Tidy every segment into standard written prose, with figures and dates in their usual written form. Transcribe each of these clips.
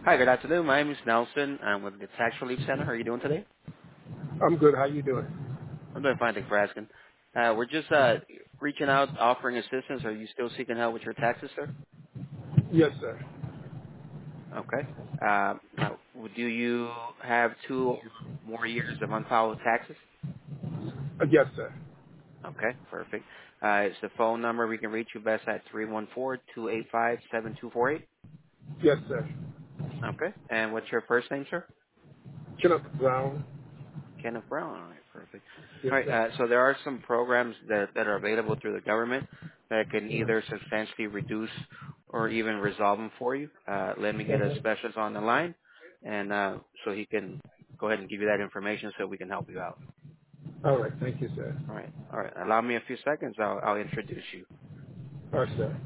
Hi, good afternoon. My name is Nelson. I'm with the Tax Relief Center. How are you doing today? I'm good. How you doing? I'm doing fine, thanks for asking. We're just reaching out, offering assistance. Are you still seeking help with your taxes, sir? Yes, sir. Okay. Now, do you have 2 or more years of unfiled taxes? Yes, sir. Okay, perfect. It's the phone number. We can reach you best at 314-285-7248. Yes, sir. Okay. And what's your first name, sir? Kenneth Brown. Kenneth Brown. All right, perfect. Yes, All right, sir. so there are some programs that are available through the government that can either substantially reduce or even resolve them for you. Let me get a specialist on the line, and so he can go ahead and give you that information so we can help you out. All right. Thank you, sir. All right. Allow me a few seconds. I'll introduce you. All right, sir.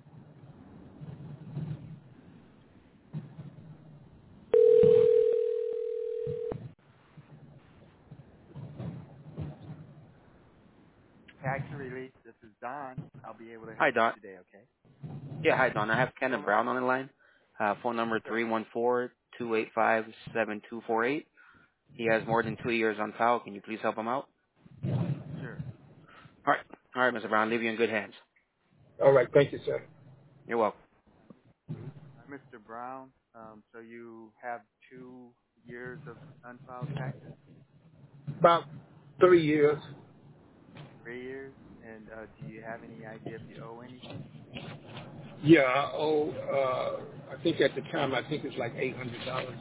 Tax relief. This is Don. I'll be able to Hi, help you Don. today. Okay. Yeah, hi, Don. I have Kenneth Hold on. Brown on the line. Phone number Sure. 314-285-7248. He has more than 2 years on file. Can you please help him out? Sure. All right. All right, Mr. Brown. Leave you in good hands. All right. Thank you, sir. You're welcome. Mr. Brown. So you have 2 years of unfiled taxes, About 3 years. 3 years, and do you have any idea if you owe anything? Yeah, I owe, I think at the time, I think it's like $800.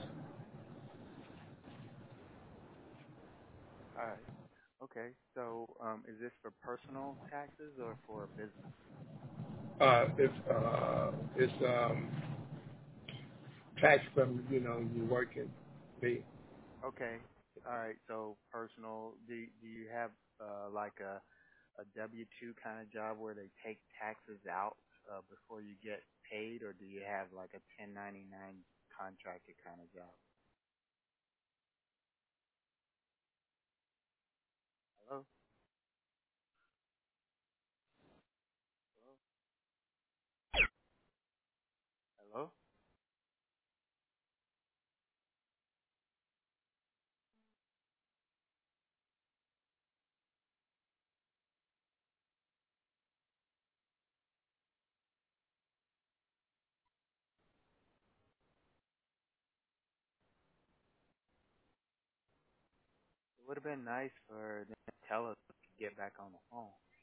All right. Okay. So is this for personal taxes or for business? It's tax from, you working. Me. Okay. All right. So personal. Do you have like a W-2 kind of job where they take taxes out before you get paid, or do you have like a 1099 contracted kind of job? Hello? Hello? It would have been nice for them to tell us to get back on the phone.